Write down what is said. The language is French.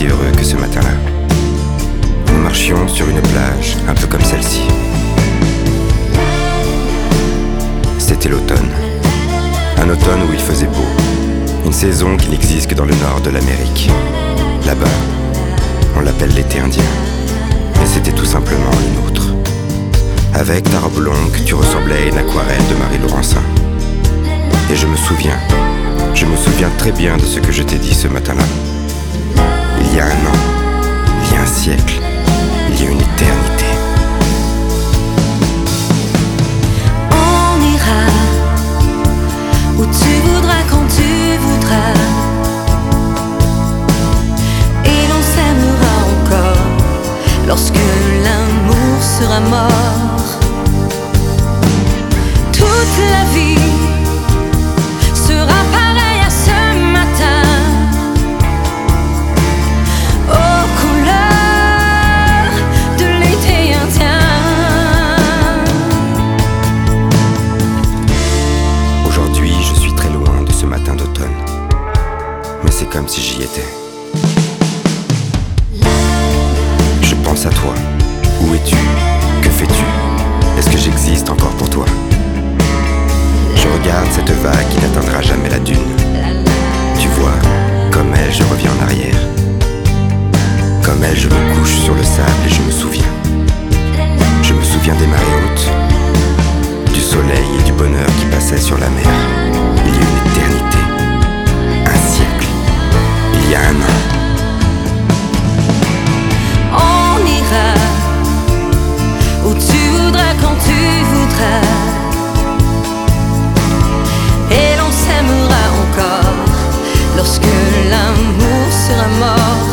aussi heureux que ce matin-là. Nous marchions sur une plage, un peu comme celle-ci. C'était l'automne. Un automne où il faisait beau. Une saison qui n'existe que dans le nord de l'Amérique. Là-bas, on l'appelle l'été indien. Mais c'était tout simplement le nôtre. Avec ta robe longue, tu ressemblais à une aquarelle de Marie Laurencin. Et je me souviens très bien de ce que je t'ai dit ce matin-là. Il y a 1 an, il y a un siècle, il y a une éternité. On ira où tu voudras, quand tu voudras, et l'on s'aimera encore lorsque l'amour sera mort. Toute la vie sera pareille à ce matin, aux couleurs de l'été indien. Aujourd'hui, je suis très loin de ce matin d'automne. Mais c'est comme si j'y étais. Je pense à toi. Où es-tu? Que fais-tu? Est-ce que j'existe encore pour toi? Je regarde cette vague qui n'atteindra jamais la dune. Tu vois, comme elle, je reviens en arrière. Comme elle, je me couche sur le sable et je me souviens. Je me souviens des marées hautes, du soleil et du bonheur qui passaient sur la mer. Il y a une éternité, un siècle, il y a 1 an. On ira où tu voudras, quand tu voudras, et l'on s'aimera encore lorsque l'amour sera mort.